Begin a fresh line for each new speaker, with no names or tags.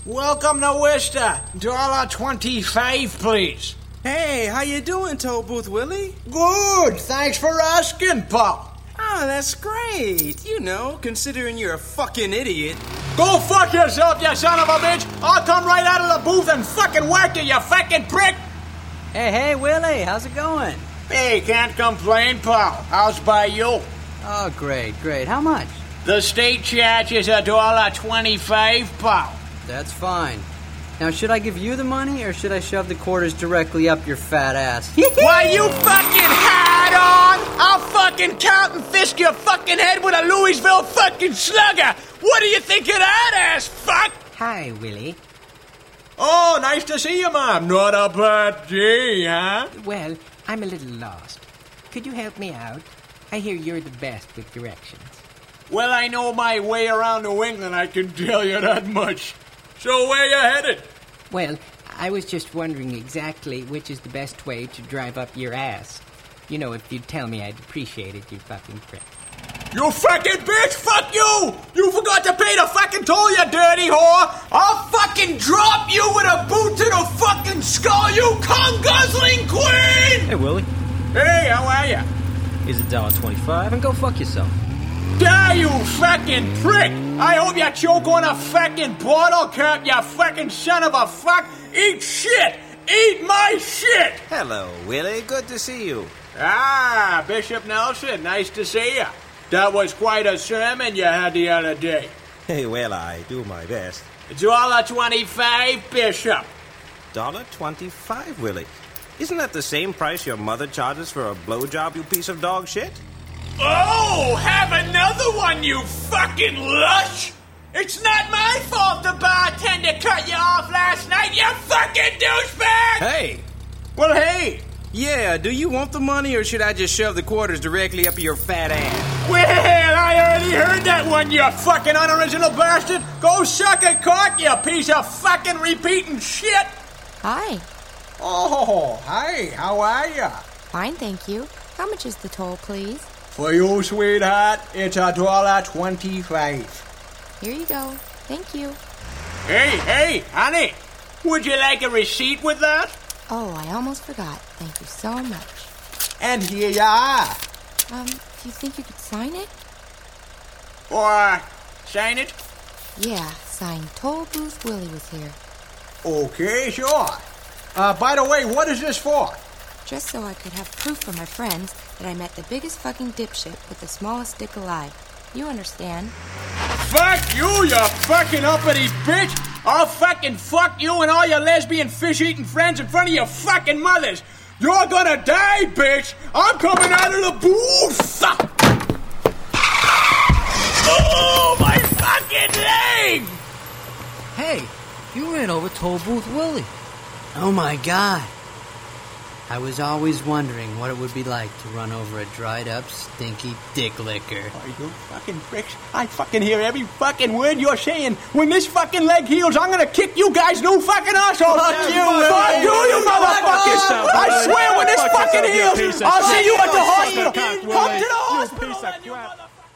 Welcome to Worcester. $1.25, please.
Hey, how you doing, Toll Booth Willie?
Good. Thanks for asking, pal.
Oh, that's great. You know, considering you're a fucking idiot.
Go fuck yourself, you son of a bitch. I'll come right out of the booth and fucking whack you, you fucking prick.
Hey, Willie, how's it going?
Hey, can't complain, pal. How's by you?
Oh, great. How much?
The state charge is $1.25, pal.
That's fine. Now, should I give you the money, or should I shove the quarters directly up your fat ass?
Why, you fucking hat on! I'll fucking count and fist your fucking head with a Louisville fucking slugger! What do you think of that, ass fuck?
Hi, Willie.
Oh, nice to see you, Mom. Not a bad day, huh?
Well, I'm a little lost. Could you help me out? I hear you're the best with directions.
Well, I know my way around New England, I can tell you that much. So where you headed?
Well, I was just wondering exactly which is the best way to drive up your ass. You know, if you'd tell me, I'd appreciate it, you fucking prick.
You fucking bitch! Fuck you! You forgot to pay the fucking toll, you dirty whore! I'll fucking drop you with a boot to the fucking skull, you cum-guzzling queen!
Hey, Willie.
Hey, how are ya?
Here's $1.25 and go fuck yourself.
Die, you fucking prick! I hope you choke on a fucking bottle cap, you fucking son of a fuck! Eat shit! Eat my shit!
Hello, Willie. Good to see you.
Ah, Bishop Nelson, nice to see ya. That was quite a sermon you had the other day.
Hey, well, I do my best.
$1.25, Bishop.
$1.25, Willie. Isn't that the same price your mother charges for a blowjob, you piece of dog shit?
Oh, have another one, you fucking lush! It's not my fault the bartender cut you off last night, you fucking douchebag!
Hey!
Well, hey!
Yeah, do you want the money, or should I just shove the quarters directly up your fat ass?
Well, I already heard that one, you fucking unoriginal bastard! Go suck a cock, you piece of fucking repeating shit!
Hi.
Oh, hi, how are ya?
Fine, thank you. How much is the toll, please?
For you, sweetheart, it's $1.25.
Here you go. Thank you.
Hey, honey, would you like a receipt with that?
Oh, I almost forgot. Thank you so much.
And here you are.
Do you think you could sign it?
Or sign it?
Yeah, signed Toll Booth Willie was here.
Okay, sure. By the way, what is this for?
Just so I could have proof for my friends that I met the biggest fucking dipshit with the smallest dick alive. You understand?
Fuck you, you fucking uppity bitch! I'll fucking fuck you and all your lesbian fish-eating friends in front of your fucking mothers! You're gonna die, bitch! I'm coming out of the booth! Oh, my fucking leg!
Hey, you ran over Toll Booth Willie. Oh, my God. I was always wondering what it would be like to run over a dried-up, stinky dick licker.
Oh, you fucking pricks. I fucking hear every fucking word you're saying. When this fucking leg heals, I'm gonna kick you guys new fucking assholes.
Fuck you,
Fuck you motherfuckers. I swear when this fucking heals, I'll see you at the hospital. Come to the hospital, you motherfucker.